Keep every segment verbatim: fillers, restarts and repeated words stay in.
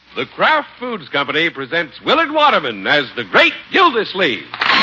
The Kraft Foods Company presents Willard Waterman as the Great Gildersleeve.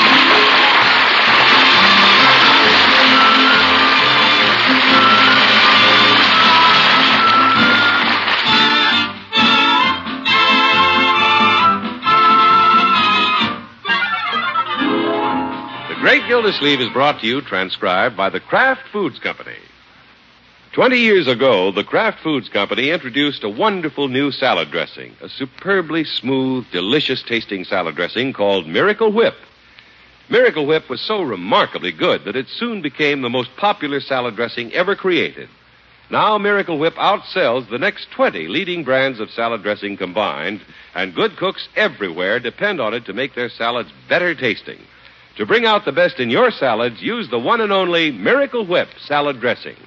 The Great Gildersleeve is brought to you, transcribed by the Kraft Foods Company. Twenty years ago, the Kraft Foods Company introduced a wonderful new salad dressing, a superbly smooth, delicious-tasting salad dressing called Miracle Whip. Miracle Whip was so remarkably good that it soon became the most popular salad dressing ever created. Now Miracle Whip outsells the next twenty leading brands of salad dressing combined, and good cooks everywhere depend on it to make their salads better tasting. To bring out the best in your salads, use the one and only Miracle Whip salad dressing.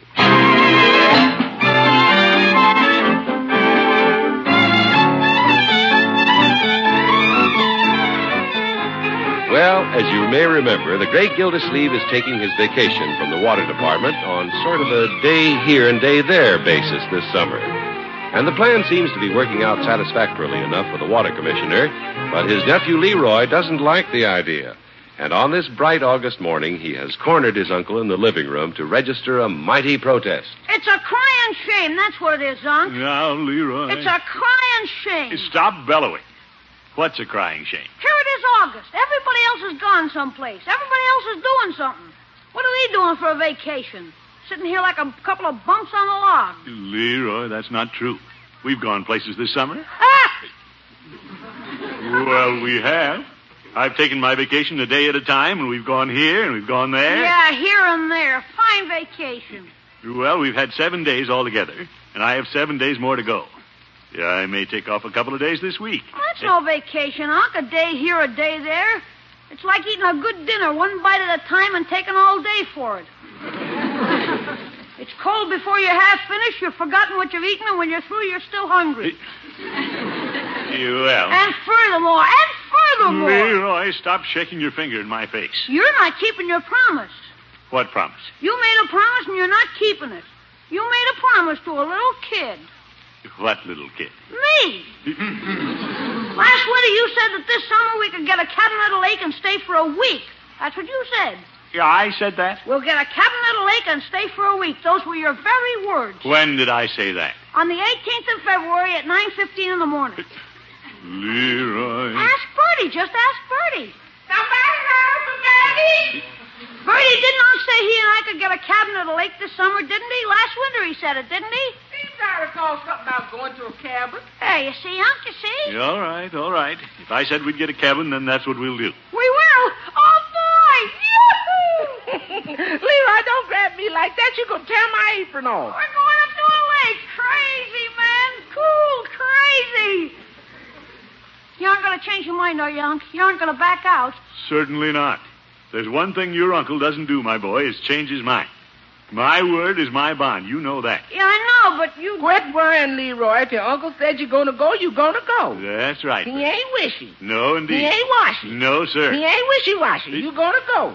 Well, as you may remember, the Great Gildersleeve is taking his vacation from the water department on sort of a day here and day there basis this summer. And the plan seems to be working out satisfactorily enough for the water commissioner, but his nephew Leroy doesn't like the idea. And on this bright August morning, he has cornered his uncle in the living room to register a mighty protest. It's a crying shame, that's what it is, Unc. Now, Leroy. It's a crying shame. Stop bellowing. What's a crying shame? Here it is August. Everybody else has gone someplace. Everybody else is doing something. What are we doing for a vacation? Sitting here like a couple of bumps on a log. Leroy, that's not true. We've gone places this summer. Ah! Well, we have. I've taken my vacation a day at a time, and we've gone here, and we've gone there. Yeah, here and there. Fine vacation. Well, we've had seven days altogether, and I have seven days more to go. Yeah, I may take off a couple of days this week. Well, that's no vacation, Unc. A day here, a day there. It's like eating a good dinner, one bite at a time, and taking all day for it. It's cold before you're half finished. You've forgotten what you've eaten, and when you're through, you're still hungry. Well. And furthermore, and furthermore. Leroy, stop shaking your finger in my face. You're not keeping your promise. What promise? You made a promise, and you're not keeping it. You made a promise to a little kid. What little kid? Me. Last winter, you said that this summer we could get a cabin at a lake and stay for a week. That's what you said. Yeah, I said that? We'll get a cabin at a lake and stay for a week. Those were your very words. When did I say that? On the eighteenth of February at nine fifteen in the morning. Leroy. Ask Bertie. Just ask Bertie. Somebody home for Daddy? Bertie did not say he and I could get a cabin at a lake this summer, didn't he? Last winter he said it, didn't he? Seems I recall something about going to a cabin. Hey, you see, Unc, you see? Yeah, all right, all right. If I said we'd get a cabin, then that's what we'll do. We will. Oh, boy. Yoo-hoo! Leroy, don't grab me like that. You're going to tear my apron off. We're going up to a lake. Crazy, man. Cool, crazy. You aren't going to change your mind, are you, Unc? You aren't going to back out. Certainly not. There's one thing your uncle doesn't do, my boy, is change his mind. My word is my bond. You know that. Yeah, I know, but you... Quit worrying, Leroy. If your uncle said you're going to go, you're going to go. That's right. He ain't wishy. No, indeed. He ain't washy. No, sir. He ain't wishy-washy. You're going to go.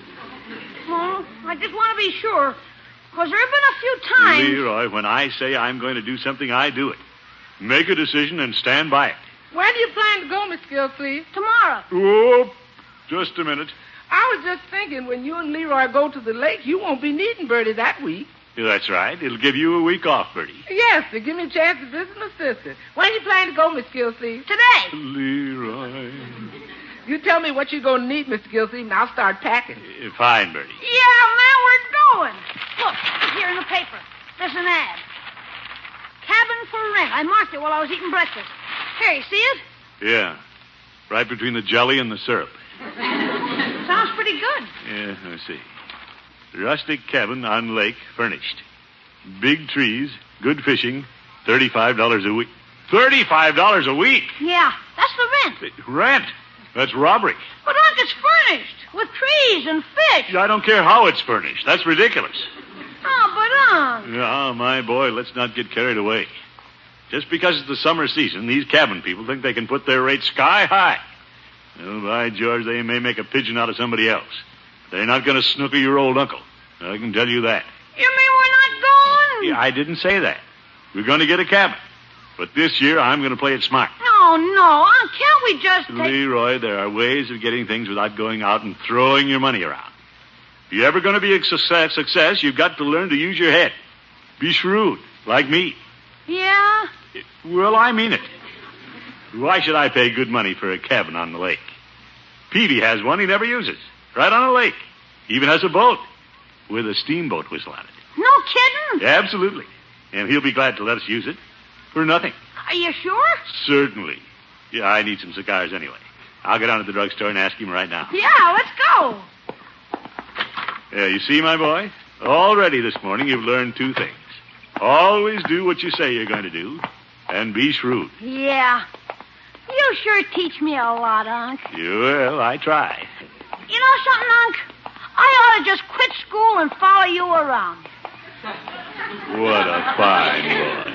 Well, I just want to be sure. Because there have been a few times... Leroy, when I say I'm going to do something, I do it. Make a decision and stand by it. Where do you plan to go, Miss Gilsleeve? Tomorrow. Oh, just a minute. I was just thinking, when you and Leroy go to the lake, you won't be needing Bertie that week. Yeah, that's right. It'll give you a week off, Bertie. Yes, to give me a chance to visit my sister. When do you plan to go, Miss Gilsleeve? Today. Leroy. You tell me what you're going to need, Mister Gilsleeve, and I'll start packing. Uh, fine, Bertie. Yeah, man, we're going. Look, here in the paper. There's an ad. Cabin for rent. I marked it while I was eating breakfast. Here, you see it? Yeah. Right between the jelly and the syrup. Sounds pretty good. Yeah, let's see. Rustic cabin on lake, furnished. Big trees, good fishing, thirty-five dollars a week. thirty-five dollars a week? Yeah, that's the rent. Rent? That's robbery. But, Unc, it's furnished with trees and fish. I don't care how it's furnished. That's ridiculous. Oh, but, Unc. Oh, my boy, let's not get carried away. Just because it's the summer season, these cabin people think they can put their rates sky high. Well, by George, they may make a pigeon out of somebody else. They're not going to snooker your old uncle. I can tell you that. You mean we're not going? Yeah, I didn't say that. We're going to get a cabin. But this year, I'm going to play it smart. No, no, Unc, can't we just take... Leroy, there are ways of getting things without going out and throwing your money around. If you're ever going to be a success, success, you've got to learn to use your head. Be shrewd, like me. Yeah? Well, I mean it. Why should I pay good money for a cabin on the lake? Peavy has one he never uses. Right on a lake. He even has a boat with a steamboat whistle on it. No kidding? Absolutely. And he'll be glad to let us use it for nothing. Are you sure? Certainly. Yeah, I need some cigars anyway. I'll go down to the drugstore and ask him right now. Yeah, let's go. Yeah, you see, my boy? Already this morning you've learned two things. Always do what you say you're going to do, and be shrewd. Yeah. You sure teach me a lot, Unc. You will. I try. You know something, Unc? I ought to just quit school and follow you around. What a fine boy.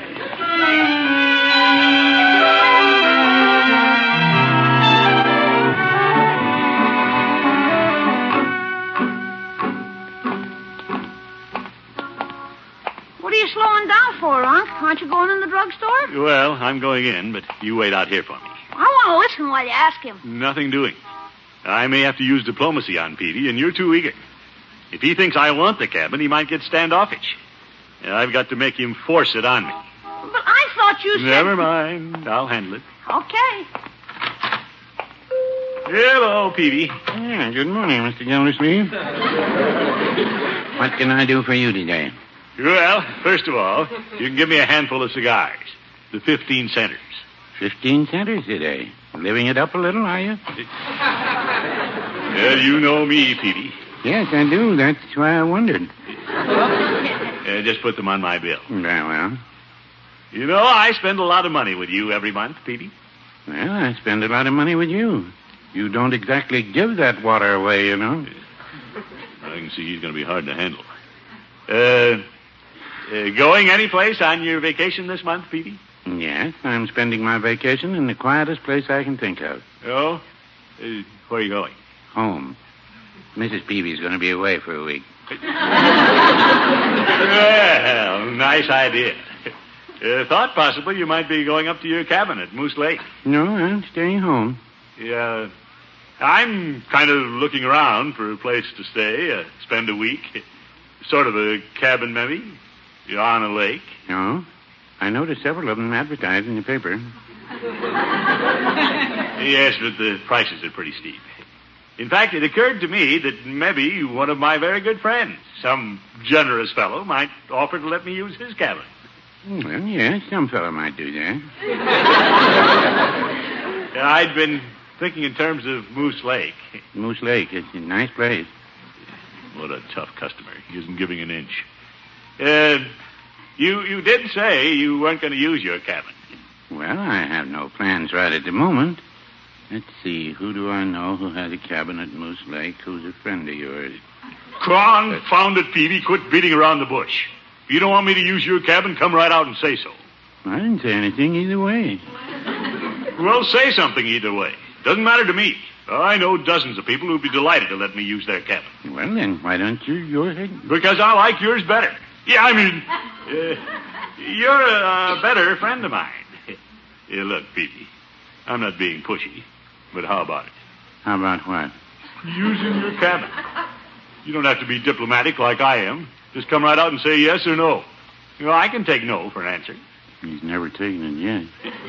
What are you slowing down for, Unc? Aren't you going in the drugstore? Well, I'm going in, but you wait out here for me. I want to listen while you ask him. Nothing doing. I may have to use diplomacy on Petey, and you're too eager. If he thinks I want the cabin, he might get standoffish. And I've got to make him force it on me. But I thought you said... Never mind. I'll handle it. Okay. Hello, Petey. Yeah, good morning, Mister Gildersleeve. What can I do for you today? Well, first of all, you can give me a handful of cigars. The fifteen centers. Fifteen centers today. Living it up a little, are you? Well, you know me, Petey. Yes, I do. That's why I wondered. Uh, just put them on my bill. Very well. You know, I spend a lot of money with you every month, Petey. Well, I spend a lot of money with you. You don't exactly give that water away, you know. I can see he's going to be hard to handle. Uh, uh, going any place on your vacation this month, Petey? Yes, I'm spending my vacation in the quietest place I can think of. Oh? Uh, where are you going? Home. Missus Peavy's going to be away for a week. Well, nice idea. Uh, thought possibly you might be going up to your cabin at Moose Lake. No, I'm staying home. Yeah. I'm kind of looking around for a place to stay, uh, spend a week. Sort of a cabin, maybe. You're on a lake. No. I noticed several of them advertised in the paper. Yes, but the prices are pretty steep. In fact, it occurred to me that maybe one of my very good friends, some generous fellow, might offer to let me use his cabin. Well, yes, some fellow might do that. I'd been thinking in terms of Moose Lake. Moose Lake, it's a nice place. What a tough customer. He isn't giving an inch. Uh, you, you did say you weren't going to use your cabin. Well, I have no plans right at the moment. Let's see, who do I know who has a cabin at Moose Lake who's a friend of yours? Confound it, Peavy. Quit beating around the bush. If you don't want me to use your cabin, come right out and say so. I didn't say anything either way. Well, say something either way. Doesn't matter to me. I know dozens of people who'd be delighted to let me use their cabin. Well, then, why don't you yours? Because I like yours better. Yeah, I mean, uh, you're a, a better friend of mine. Yeah, look, Peavy, I'm not being pushy, but how about it? How about what? Using your cabin. You don't have to be diplomatic like I am. Just come right out and say yes or no. You know, I can take no for an answer. He's never taken it yet.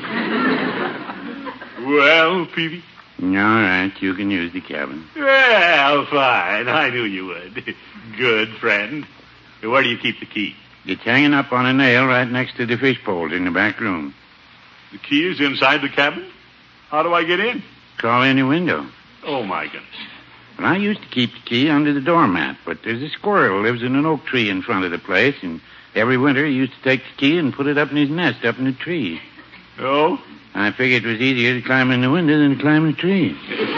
Well, Peavy? All right, you can use the cabin. Well, fine. I knew you would. Good friend. Where do you keep the key? It's hanging up on a nail right next to the fish pole in the back room. The key is inside the cabin? How do I get in? Crawl in the window. Oh, my goodness. Well, I used to keep the key under the doormat, but there's a squirrel lives in an oak tree in front of the place, and every winter he used to take the key and put it up in his nest up in the tree. Oh? I figured it was easier to climb in the window than to climb the tree.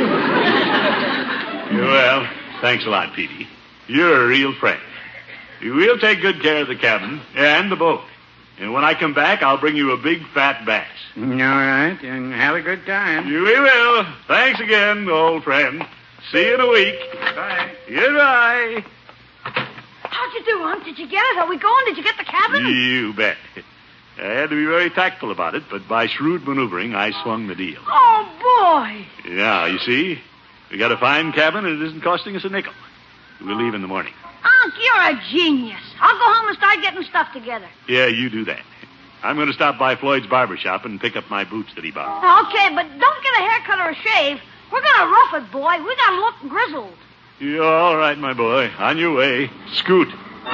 Well, thanks a lot, Petey. You're a real friend. We'll take good care of the cabin and the boat. And when I come back, I'll bring you a big fat bass. All right, and have a good time. We will. Thanks again, old friend. See you in a week. Bye. Goodbye. How'd you do, Unc? Did you get it? Are we going? Did you get the cabin? You bet. I had to be very tactful about it, but by shrewd maneuvering, I swung the deal. Oh, boy. Yeah, you see? We got a fine cabin, and it isn't costing us a nickel. We'll leave in the morning. Unc, you're a genius. I'll go home and start getting stuff together. Yeah, you do that. I'm going to stop by Floyd's barber shop and pick up my boots that he bought. Okay, but don't get a haircut or a shave. We're going to rough it, boy. We got to look grizzled. You're all right, my boy. On your way. Scoot.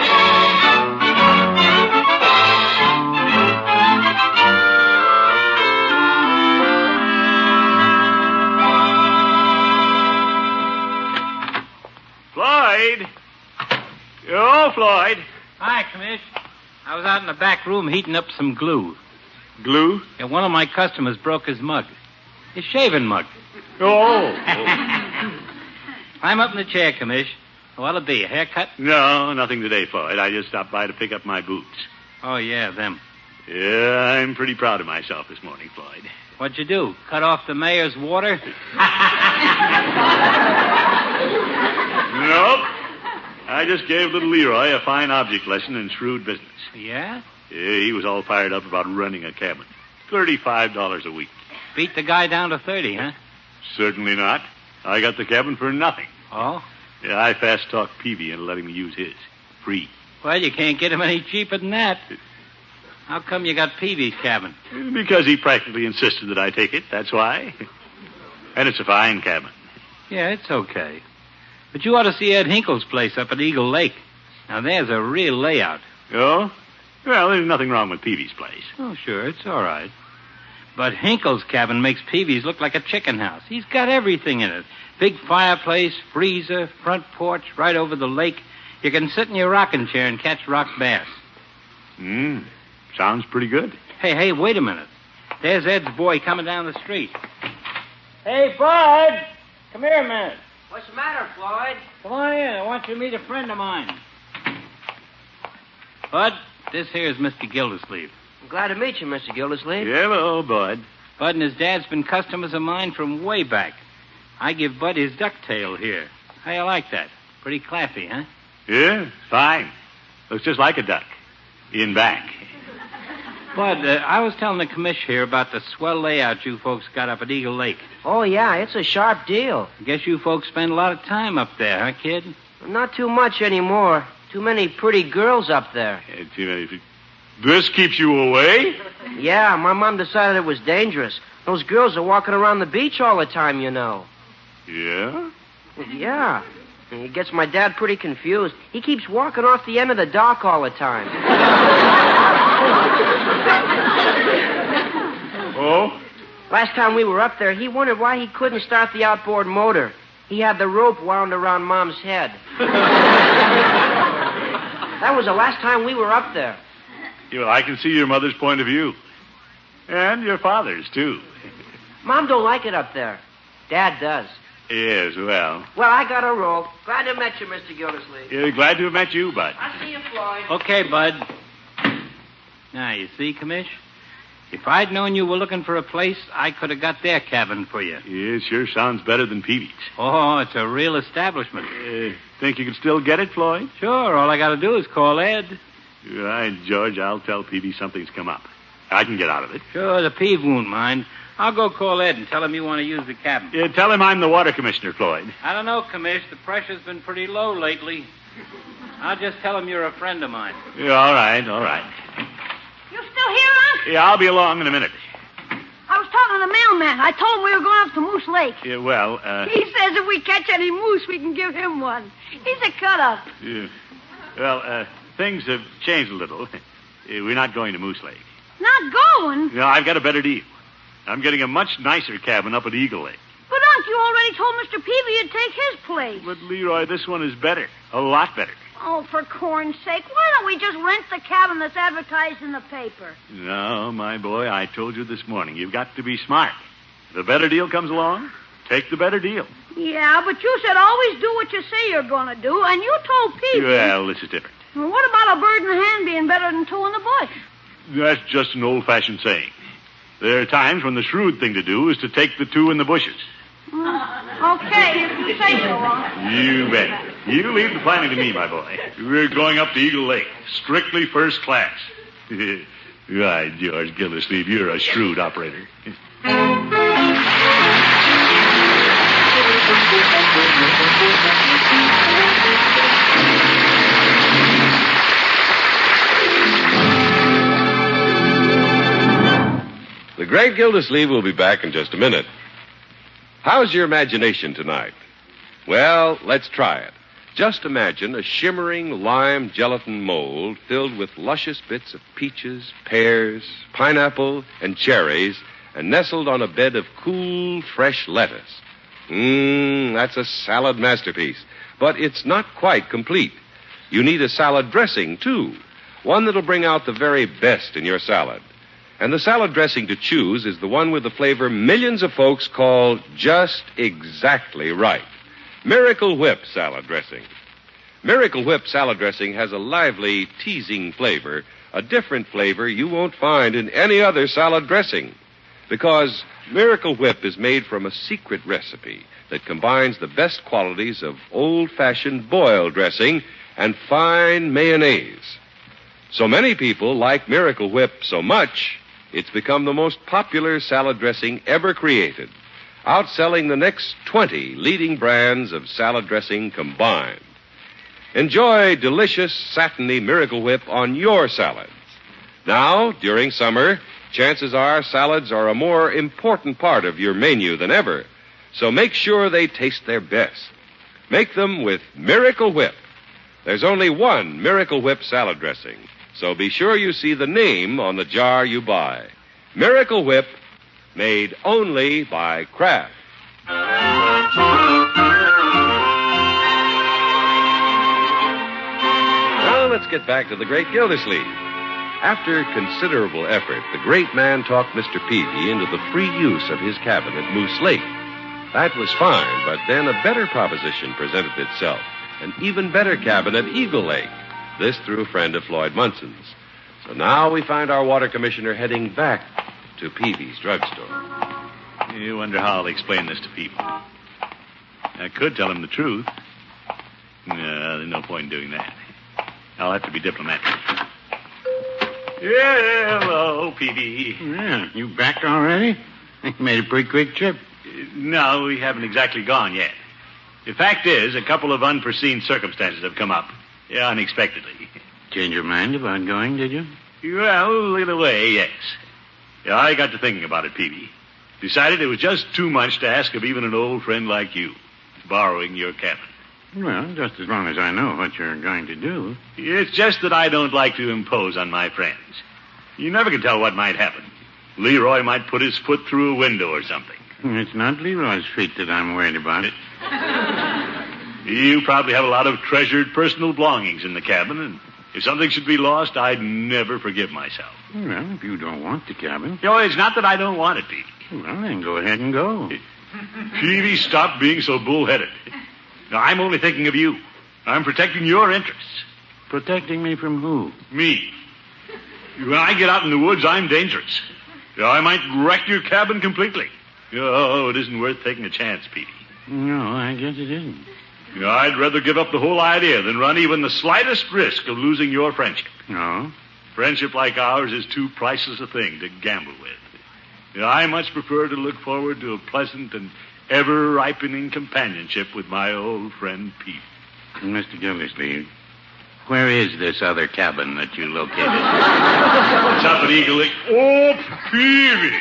Floyd! Oh, Floyd. Hi, Commish. I was out in the back room heating up some glue. Glue? Yeah, one of my customers broke his mug. His shaving mug. Oh. Climb up in the chair, Commish. What'll it be, a haircut? No, nothing today, Floyd. I just stopped by to pick up my boots. Oh, yeah, them. Yeah, I'm pretty proud of myself this morning, Floyd. What'd you do? Cut off the mayor's water? Nope. I just gave little Leroy a fine object lesson in shrewd business. Yeah? Yeah, he was all fired up about running a cabin. Thirty-five dollars a week. Beat the guy down to thirty, huh? Certainly not. I got the cabin for nothing. Oh? Yeah, I fast-talked Peavy into letting me use his. Free. Well, you can't get him any cheaper than that. How come you got Peavy's cabin? Because he practically insisted that I take it, that's why. And it's a fine cabin. Yeah, it's okay. But you ought to see Ed Hinkle's place up at Eagle Lake. Now, there's a real layout. Oh? Well, there's nothing wrong with Peavy's place. Oh, sure, it's all right. But Hinkle's cabin makes Peavy's look like a chicken house. He's got everything in it. Big fireplace, freezer, front porch, right over the lake. You can sit in your rocking chair and catch rock bass. Hmm. Sounds pretty good. Hey, hey, wait a minute. There's Ed's boy coming down the street. Hey, Bud! Come here a minute. What's the matter, Floyd? Come on in. I want you to meet a friend of mine. Bud, this here is Mister Gildersleeve. I'm glad to meet you, Mister Gildersleeve. Hello, Bud. Bud and his dad's been customers of mine from way back. I give Bud his ducktail here. How you like that? Pretty classy, huh? Yeah, fine. Looks just like a duck. In back. Bud, uh, I was telling the commish here about the swell layout you folks got up at Eagle Lake. Oh, yeah, it's a sharp deal. I guess you folks spend a lot of time up there, huh, kid? Not too much anymore. Too many pretty girls up there. Yeah, too many. This keeps you away? Yeah, my mom decided it was dangerous. Those girls are walking around the beach all the time, you know. Yeah? Yeah. And it gets my dad pretty confused. He keeps walking off the end of the dock all the time. Oh? Last time we were up there, he wondered why he couldn't start the outboard motor. He had the rope wound around Mom's head. That was the last time we were up there. Yeah, well, I can see your mother's point of view. And your father's, too. Mom don't like it up there. Dad does. Yes, well. Well, I got a roll. Glad to meet you, Mister Gildersleeve. Yeah, glad to have met you, Bud. I'll see you, Floyd. Okay, Bud. Now, you see, commish? If I'd known you were looking for a place, I could have got their cabin for you. Yeah, it sure sounds better than Peavy's. Oh, it's a real establishment. Uh, think you can still get it, Floyd? Sure, all I got to do is call Ed. Right, George, I'll tell Peavy something's come up. I can get out of it. Sure, the peeve won't mind. I'll go call Ed and tell him you want to use the cabin. Yeah, tell him I'm the water commissioner, Floyd. I don't know, commish. The pressure's been pretty low lately. I'll just tell him you're a friend of mine. Yeah, all right, all right. You still here, Unc? Yeah, I'll be along in a minute. I was talking to the mailman. I told him we were going up to Moose Lake. Yeah, well, uh... He says if we catch any moose, we can give him one. He's a cut-up. Yeah. Well, uh, things have changed a little. Uh, we're not going to Moose Lake. Not going? No, I've got a better deal. I'm getting a much nicer cabin up at Eagle Lake. But, Unc, you already told Mister Peavy you'd take his place. But, Leroy, this one is better. A lot better. Oh, for corn's sake, why don't we just rent the cabin that's advertised in the paper? No, my boy, I told you this morning, you've got to be smart. If a better deal comes along, take the better deal. Yeah, but you said always do what you say you're going to do, and you told Peavy. Well, this is different. Well, what about a bird in the hand being better than two in the bush? That's just an old-fashioned saying. There are times when the shrewd thing to do is to take the two in the bushes. Uh, okay, if you say so, Unc. You bet. You leave the planning to me, my boy. We're going up to Eagle Lake, strictly first class. Right, George Gildersleeve, you're a shrewd operator. The great Gildersleeve will be back in just a minute. How's your imagination tonight? Well, let's try it. Just imagine a shimmering lime gelatin mold filled with luscious bits of peaches, pears, pineapple, and cherries, and nestled on a bed of cool, fresh lettuce. Mmm, that's a salad masterpiece. But it's not quite complete. You need a salad dressing, too. One that'll bring out the very best in your salad. And the salad dressing to choose is the one with the flavor millions of folks call just exactly right. Miracle Whip salad dressing. Miracle Whip salad dressing has a lively, teasing flavor, a different flavor you won't find in any other salad dressing. Because Miracle Whip is made from a secret recipe that combines the best qualities of old-fashioned boiled dressing and fine mayonnaise. So many people like Miracle Whip so much, it's become the most popular salad dressing ever created, outselling the next twenty leading brands of salad dressing combined. Enjoy delicious, satiny Miracle Whip on your salads. Now, during summer, chances are salads are a more important part of your menu than ever, so make sure they taste their best. Make them with Miracle Whip. There's only one Miracle Whip salad dressing, so be sure you see the name on the jar you buy. Miracle Whip, made only by Kraft. Now let's get back to the great Gildersleeve. After considerable effort, the great man talked Mister Peavy into the free use of his cabin at Moose Lake. That was fine, but then a better proposition presented itself. An even better cabin at Eagle Lake. This through a friend of Floyd Munson's. So now we find our water commissioner heading back to Peavy's drugstore. You wonder how I'll explain this to Peavy. I could tell him the truth. No, there's no point in doing that. I'll have to be diplomatic. Yeah, hello, Peavy. Yeah, you back already? You made a pretty quick trip. No, we haven't exactly gone yet. The fact is, a couple of unforeseen circumstances have come up. Yeah, unexpectedly. Change your mind about going, did you? Well, in a way, yes. Yeah, I got to thinking about it, Peavy. Decided it was just too much to ask of even an old friend like you, borrowing your cabin. Well, just as long as I know what you're going to do. It's just that I don't like to impose on my friends. You never can tell what might happen. Leroy might put his foot through a window or something. It's not Leroy's feet that I'm worried about. You probably have a lot of treasured personal belongings in the cabin, and if something should be lost, I'd never forgive myself. Well, if you don't want the cabin. You know, it's not that I don't want it, Peavy. Well, then go ahead and go. Peavy, stop being so bullheaded. Now, I'm only thinking of you. I'm protecting your interests. Protecting me from who? Me. When I get out in the woods, I'm dangerous. I might wreck your cabin completely. Oh, it isn't worth taking a chance, Peavy. No, I guess it isn't. I'd rather give up the whole idea than run even the slightest risk of losing your friendship. No? Friendship like ours is too priceless a thing to gamble with. I much prefer to look forward to a pleasant and ever-ripening companionship with my old friend Pete. Mister Gildersleeve, where is this other cabin that you located? It's up at Eagle Lake. Oh, Peavy!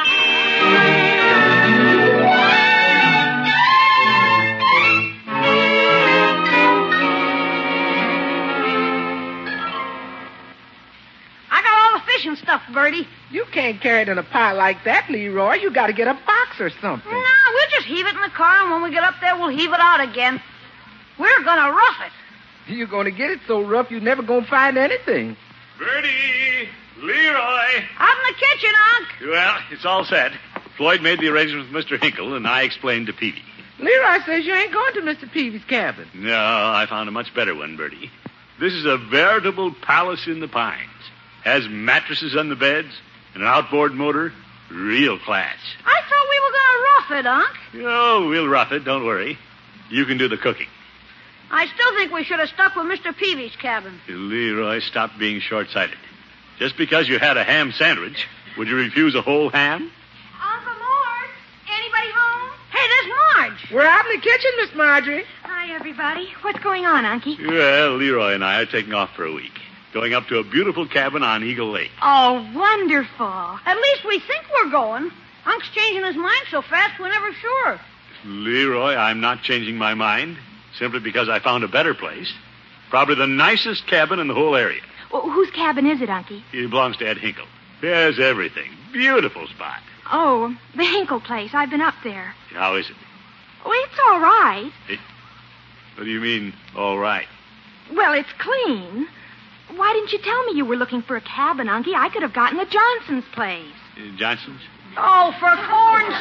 And stuff, Bertie. You can't carry it in a pile like that, Leroy. You got to get a box or something. No, we'll just heave it in the car, and when we get up there, we'll heave it out again. We're going to rough it. You're going to get it so rough you're never going to find anything. Bertie! Leroy! Out in the kitchen, Unc. Well, it's all set. Floyd made the arrangements with Mister Hinkle, and I explained to Peavy. Leroy says you ain't going to Mister Peavy's cabin. No, I found a much better one, Bertie. This is a veritable palace in the pines. Has mattresses on the beds and an outboard motor. Real class. I thought we were going to rough it, Unc. Oh, we'll rough it. Don't worry. You can do the cooking. I still think we should have stuck with Mister Peavy's cabin. Leroy, stop being short-sighted. Just because you had a ham sandwich, would you refuse a whole ham? Uncle Mort, anybody home? Hey, there's Marge. We're out in the kitchen, Miss Marjorie. Hi, everybody. What's going on, Unky? Well, Leroy and I are taking off for a week. Going up to a beautiful cabin on Eagle Lake. Oh, wonderful. At least we think we're going. Unc's changing his mind so fast we're never sure. Leroy, I'm not changing my mind. Simply because I found a better place. Probably the nicest cabin in the whole area. Well, whose cabin is it, Unky? It belongs to Ed Hinkle. There's everything. Beautiful spot. Oh, the Hinkle place. I've been up there. How is it? Oh, it's all right. It, what do you mean, all right? Well, it's clean. Why didn't you tell me you were looking for a cabin, Unky? I could have gotten the Johnson's place. Uh, Johnson's? Oh, for corn's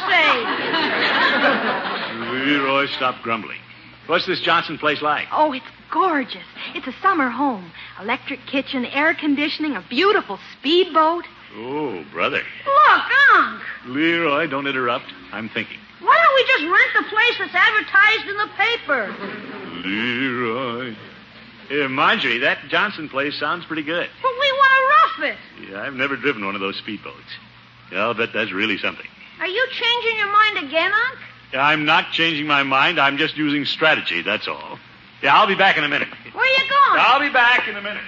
sake. Leroy, stop grumbling. What's this Johnson place like? Oh, it's gorgeous. It's a summer home. Electric kitchen, air conditioning, a beautiful speedboat. Oh, brother. Look, Unc. Leroy, don't interrupt. I'm thinking. Why don't we just rent the place that's advertised in the paper? Leroy. Uh, Marjorie, that Johnson place sounds pretty good. But we want to rough it. Yeah, I've never driven one of those speedboats. Yeah, I'll bet that's really something. Are you changing your mind again, Unc? Yeah, I'm not changing my mind. I'm just using strategy, that's all. Yeah, I'll be back in a minute. Where are you going? I'll be back in a minute.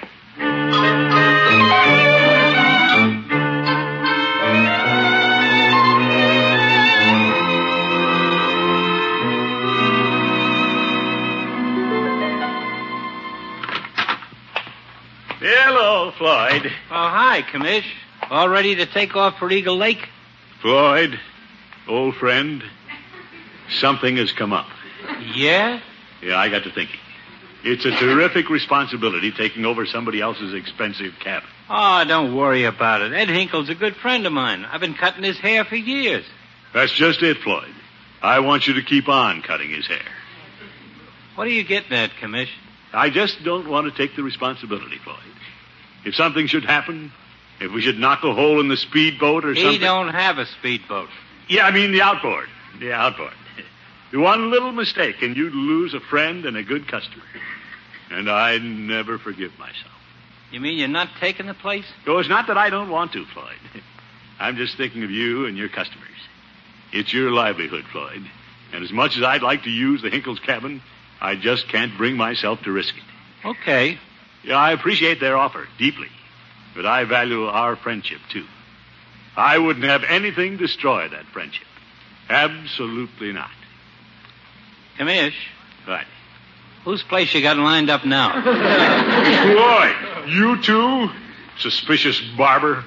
Hello, Floyd. Oh, hi, Commish. All ready to take off for Eagle Lake? Floyd, old friend, something has come up. Yeah? Yeah, I got to thinking. It's a terrific responsibility taking over somebody else's expensive cabin. Oh, don't worry about it. Ed Hinkle's a good friend of mine. I've been cutting his hair for years. That's just it, Floyd. I want you to keep on cutting his hair. What are you getting at, Commish? I just don't want to take the responsibility, Floyd. If something should happen, if we should knock a hole in the speedboat or He something... don't have a speedboat. Yeah, I mean the outboard. The outboard. One little mistake and you'd lose a friend and a good customer. And I'd never forgive myself. You mean you're not taking the place? No, it's not that I don't want to, Floyd. I'm just thinking of you and your customers. It's your livelihood, Floyd. And as much as I'd like to use the Hinkle's cabin, I just can't bring myself to risk it. Okay. Yeah, I appreciate their offer deeply. But I value our friendship, too. I wouldn't have anything destroy that friendship. Absolutely not. Commish, Right. whose place you got lined up now? Floyd, you too? Suspicious barber.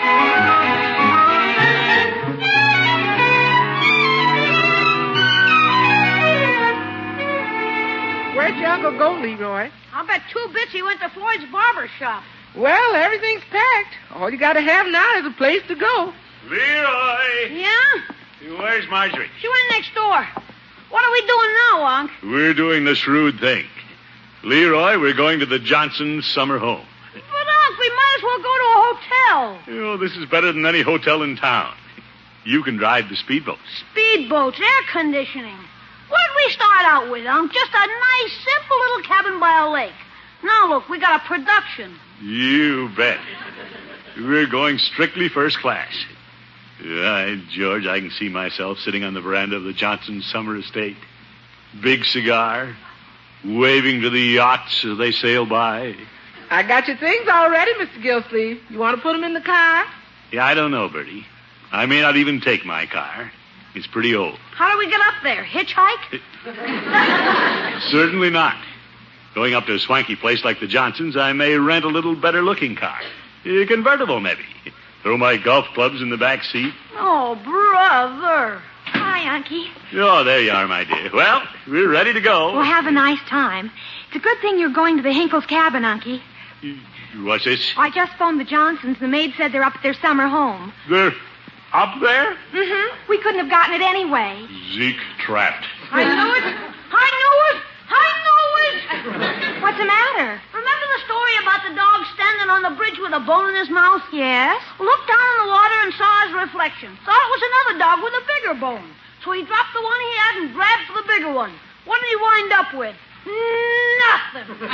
Where'd your uncle go, Leroy? I'll bet two bits he went to Floyd's barber shop. Well, everything's packed. All you got to have now is a place to go. Leroy! Yeah? Where's Marjorie? She went next door. What are we doing now, Unc? We're doing the shrewd thing. Leroy, we're going to the Johnson summer home. But, Unc, we might as well go to a hotel. Oh, this is better than any hotel in town. You can drive the speedboats. Speedboats, air conditioning. What did we start out with, Unc? Just a nice, simple little cabin by a lake. Now, look, we got a production. You bet. We're going strictly first class. Right, George, I can see myself sitting on the veranda of the Johnson summer estate. Big cigar, waving to the yachts as they sail by. I got your things already, Mister Gillsleeve. You want to put them in the car? Yeah, I don't know, Bertie. I may not even take my car. It's pretty old. How do we get up there? Hitchhike? Certainly not. Going up to a swanky place like the Johnsons, I may rent a little better-looking car. A convertible, maybe. Throw my golf clubs in the back seat. Oh, brother. Hi, Unky. Oh, there you are, my dear. Well, we're ready to go. Well, have a nice time. It's a good thing you're going to the Hinkle's cabin, Unky. What's this? I just phoned the Johnsons. The maid said they're up at their summer home. They're up there? Mm-hmm. We couldn't have gotten it anyway. Zeke trapped. I knew it. I knew it. I knew it. What's the matter? Remember the story about the dog standing on the bridge with a bone in his mouth? Yes? Looked down in the water and saw his reflection. Thought it was another dog with a bigger bone. So he dropped the one he had and grabbed for the bigger one. What did he wind up with? Nothing.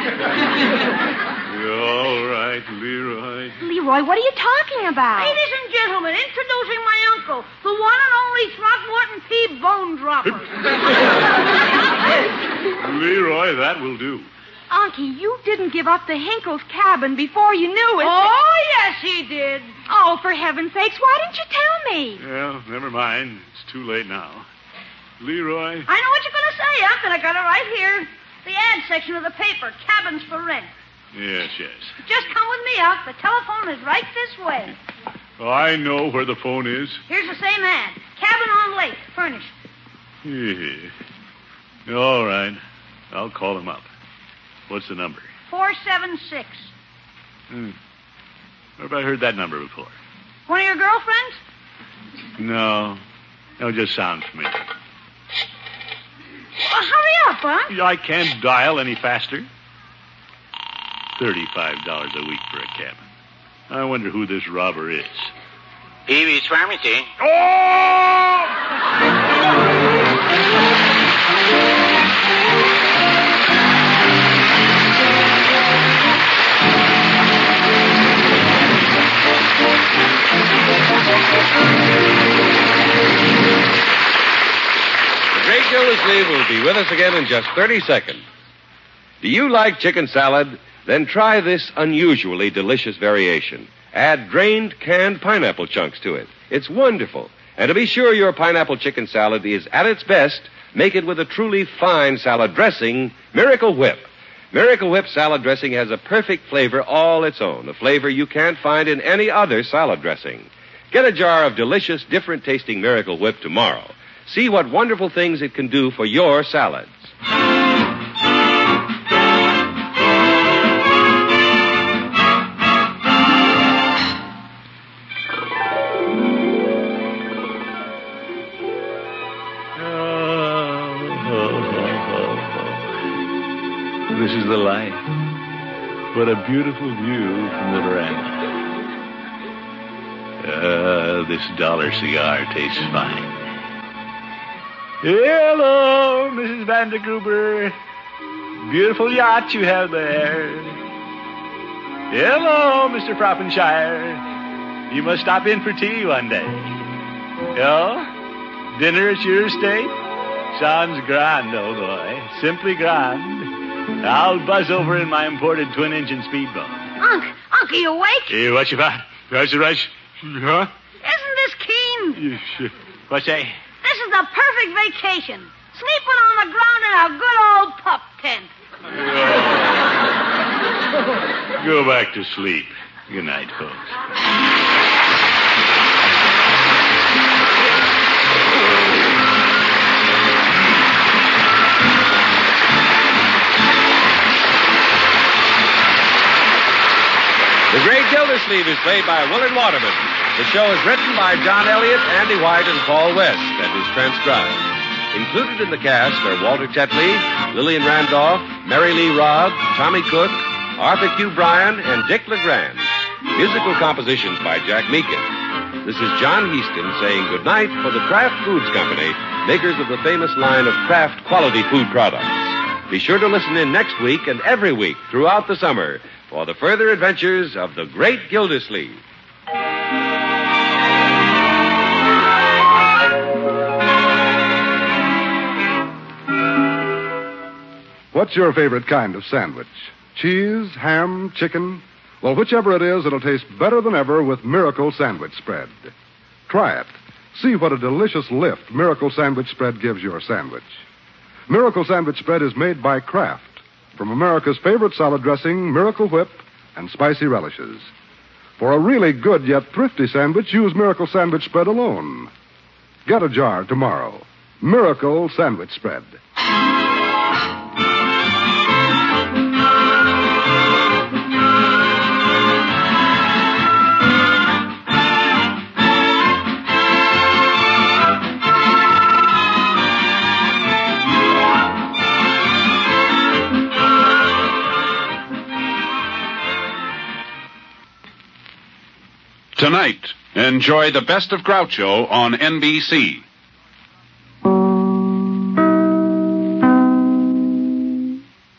All right, Leroy. Leroy, what are you talking about? Ladies and gentlemen, introducing my uncle, the one and only Throckmorton P. Bone Dropper. Leroy, that will do. Unky, you didn't give up the Hinkles cabin before you knew it. Oh, yes, he did. Oh, for heaven's sakes, why didn't you tell me? Well, never mind. It's too late now. Leroy. I know what you're going to say, Unc, and I got it right here. The ad section of the paper, cabins for rent. Yes, yes. Just come with me, Unc. The telephone is right this way. Oh, I know where the phone is. Here's the same ad. Cabin on lake, furnished. Yeah. All right. I'll call him up. What's the number? four seven six. Hmm. Where have I heard that number before? One of your girlfriends? No. No, it just sounds familiar. Well, hurry up, Unc. I can't dial any faster. Thirty-five dollars a week for a cabin. I wonder who this robber is. Peavy's Pharmacy. The Great Gildersleeve will be with us again in just thirty seconds. Do you like chicken salad? Then try this unusually delicious variation. Add drained canned pineapple chunks to it. It's wonderful. And to be sure your pineapple chicken salad is at its best, make it with a truly fine salad dressing, Miracle Whip. Miracle Whip salad dressing has a perfect flavor all its own, a flavor you can't find in any other salad dressing. Get a jar of delicious, different-tasting Miracle Whip tomorrow. See what wonderful things it can do for your salads. This is the life. What a beautiful view from the veranda. Uh, this dollar cigar tastes fine. Hello, Missus Vandergruber. Beautiful yacht you have there. Hello, Mister Froppenshire. You must stop in for tea one day. Oh? Dinner at your estate? Sounds grand, old boy. Simply grand. I'll buzz over in my imported twin-engine speedboat. Unc, Unc, are you awake? Hey, what you found? What's the rush? Huh? Isn't this keen? Yes. What's that? This is the perfect vacation. Sleeping on the ground in a good old pup tent. Oh. Go back to sleep. Good night, folks. The Great Gildersleeve is played by Willard Waterman. The show is written by John Elliott, Andy White, and Paul West, and is transcribed. Included in the cast are Walter Tetley, Lillian Randolph, Mary Lee Robb, Tommy Cook, Arthur Q. Bryan, and Dick LeGrand. Musical compositions by Jack Meakin. This is John Heaston saying goodnight for the Kraft Foods Company, makers of the famous line of Kraft quality food products. Be sure to listen in next week and every week throughout the summer for the further adventures of the Great Gildersleeve. What's your favorite kind of sandwich? Cheese, ham, chicken? Well, whichever it is, it'll taste better than ever with Miracle Sandwich Spread. Try it. See what a delicious lift Miracle Sandwich Spread gives your sandwich. Miracle Sandwich Spread is made by Kraft from America's favorite salad dressing, Miracle Whip, and spicy relishes. For a really good yet thrifty sandwich, use Miracle Sandwich Spread alone. Get a jar tomorrow. Miracle Sandwich Spread. Tonight, enjoy the best of Groucho on N B C.